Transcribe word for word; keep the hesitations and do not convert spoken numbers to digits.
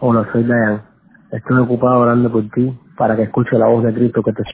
Hola, soy Dayan. Estoy ocupado orando por ti para que escuche la voz de Cristo que te